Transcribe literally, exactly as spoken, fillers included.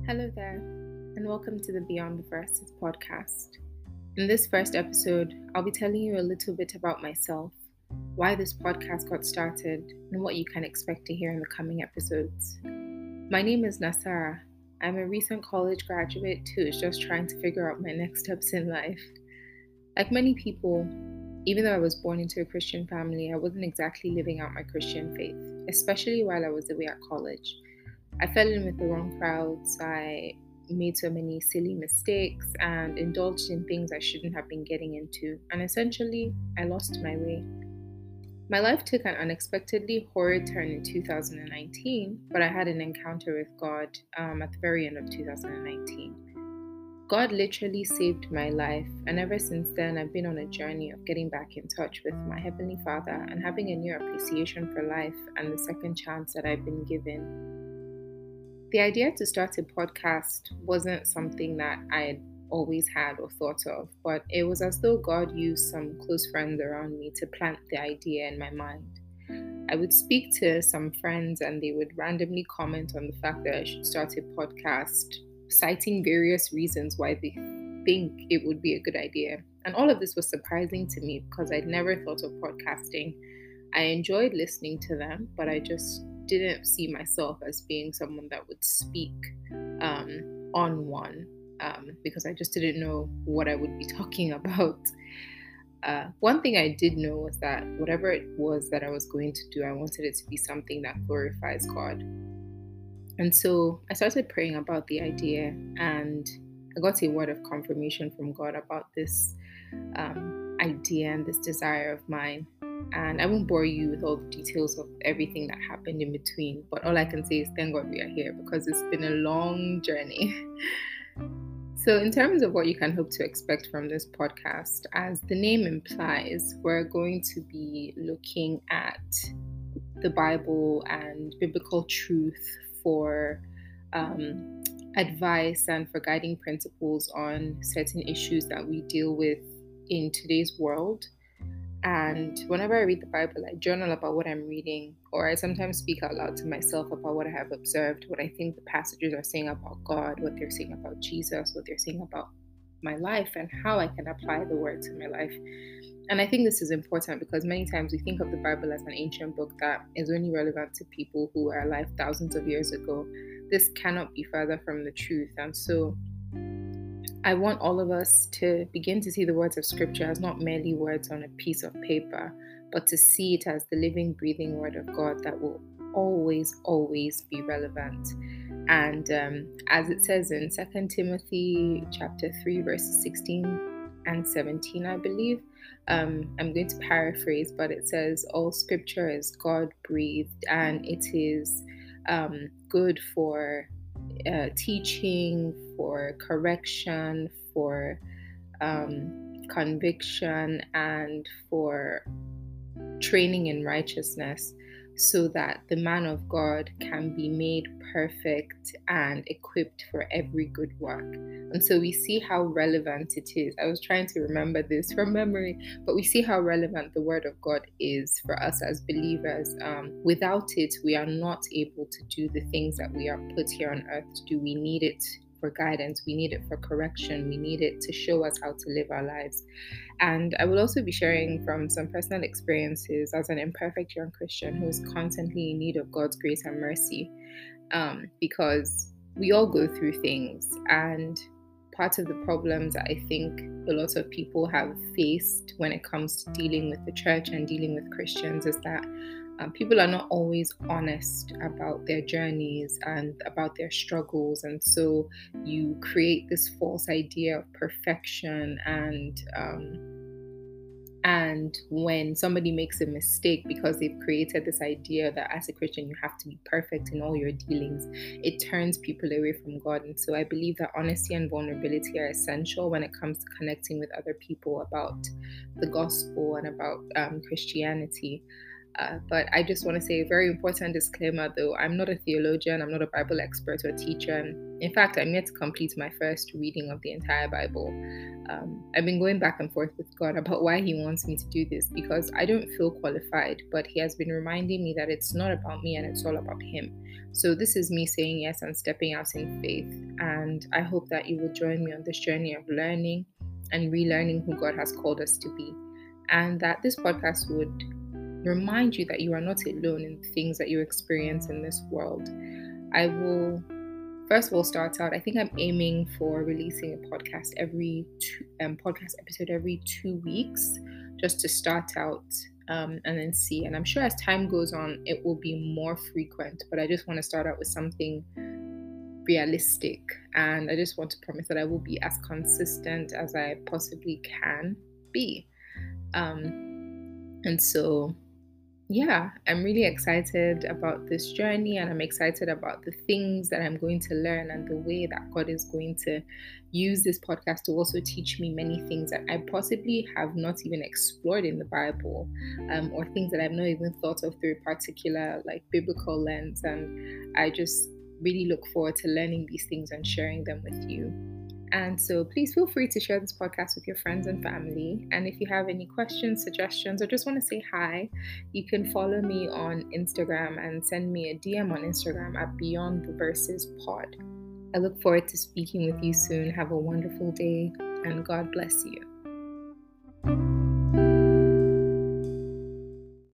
Hello there, and welcome to the Beyond the Verses podcast. In this first episode, I'll be telling you a little bit about myself, why this podcast got started, and what you can expect to hear in the coming episodes. My name is Nasara. I'm a recent college graduate who is just trying to figure out my next steps in life. Like many people, even though I was born into a Christian family, I wasn't exactly living out my Christian faith, especially while I was away at college. I fell in with the wrong crowds, I made so many silly mistakes and indulged in things I shouldn't have been getting into, and essentially, I lost my way. My life took an unexpectedly horrid turn in two thousand nineteen, but I had an encounter with God um, at the very end of two thousand nineteen. God literally saved my life, and ever since then, I've been on a journey of getting back in touch with my Heavenly Father and having a new appreciation for life and the second chance that I've been given. The idea to start a podcast wasn't something that I had always had or thought of, but it was as though God used some close friends around me to plant the idea in my mind. I would speak to some friends and they would randomly comment on the fact that I should start a podcast, citing various reasons why they think it would be a good idea. And all of this was surprising to me because I'd never thought of podcasting. I enjoyed listening to them, but I just didn't see myself as being someone that would speak um, on one um, because I just didn't know what I would be talking about. Uh, one thing I did know was that whatever it was that I was going to do, I wanted it to be something that glorifies God. And so I started praying about the idea, and I got a word of confirmation from God about this um, idea and this desire of mine. And I won't bore you with all the details of everything that happened in between, but all I can say is thank God we are here because it's been a long journey. So in terms of what you can hope to expect from this podcast, as the name implies, we're going to be looking at the Bible and biblical truth for um, advice and for guiding principles on certain issues that we deal with in today's world. And whenever I read the Bible, I journal about what I'm reading, or I sometimes speak out loud to myself about what I have observed, what I think the passages are saying about God, what they're saying about Jesus, what they're saying about my life, and how I can apply the word to my life. And I think this is important because many times we think of the Bible as an ancient book that is only relevant to people who were alive thousands of years ago. This cannot be further from the truth. And so I want all of us to begin to see the words of Scripture as not merely words on a piece of paper, but to see it as the living, breathing Word of God that will always, always be relevant. And um, as it says in Second Timothy chapter three, verses sixteen and seventeen, I believe, um, I'm going to paraphrase, but it says, all Scripture is God-breathed, and it is um, good for Uh, teaching, for correction, for um, conviction, and for training in righteousness, so that the man of God can be made perfect and equipped for every good work. And so we see how relevant it is. I was trying to remember this from memory, but we see how relevant the word of God is for us as believers. Um, without it, we are not able to do the things that we are put here on earth to do. We need it for guidance. We need it for correction. We need it to show us how to live our lives. And I will also be sharing from some personal experiences as an imperfect young Christian who is constantly in need of God's grace and mercy, um, because we all go through things. And part of the problems that I think a lot of people have faced when it comes to dealing with the church and dealing with Christians is that um, people are not always honest about their journeys and about their struggles. And so you create this false idea of perfection, and um, and when somebody makes a mistake because they've created this idea that as a Christian you have to be perfect in all your dealings, it turns people away from God. And so I believe that honesty and vulnerability are essential when it comes to connecting with other people about the gospel and about um, Christianity. Uh, but I just want to say a very important disclaimer though. I'm not a theologian, I'm not a Bible expert or teacher. And in fact, I'm yet to complete my first reading of the entire Bible. Um, I've been going back and forth with God about why He wants me to do this because I don't feel qualified, but He has been reminding me that it's not about me and it's all about Him. So this is me saying yes and stepping out in faith. And I hope that you will join me on this journey of learning and relearning who God has called us to be. And that this podcast would remind you that you are not alone in the things that you experience in this world. I will first of all start out. I think I'm aiming for releasing a podcast every two, um, podcast episode every two weeks, just to start out um, and then see. And I'm sure as time goes on, it will be more frequent. But I just want to start out with something realistic, and I just want to promise that I will be as consistent as I possibly can be. Um, and so. Yeah, I'm really excited about this journey, and I'm excited about the things that I'm going to learn and the way that God is going to use this podcast to also teach me many things that I possibly have not even explored in the Bible, um, or things that I've not even thought of through a particular like biblical lens. And I just really look forward to learning these things and sharing them with you. And so please feel free to share this podcast with your friends and family. And if you have any questions, suggestions, or just want to say hi, you can follow me on Instagram and send me a D M on Instagram at Beyond the Verses Pod. I look forward to speaking with you soon. Have a wonderful day, and God bless you.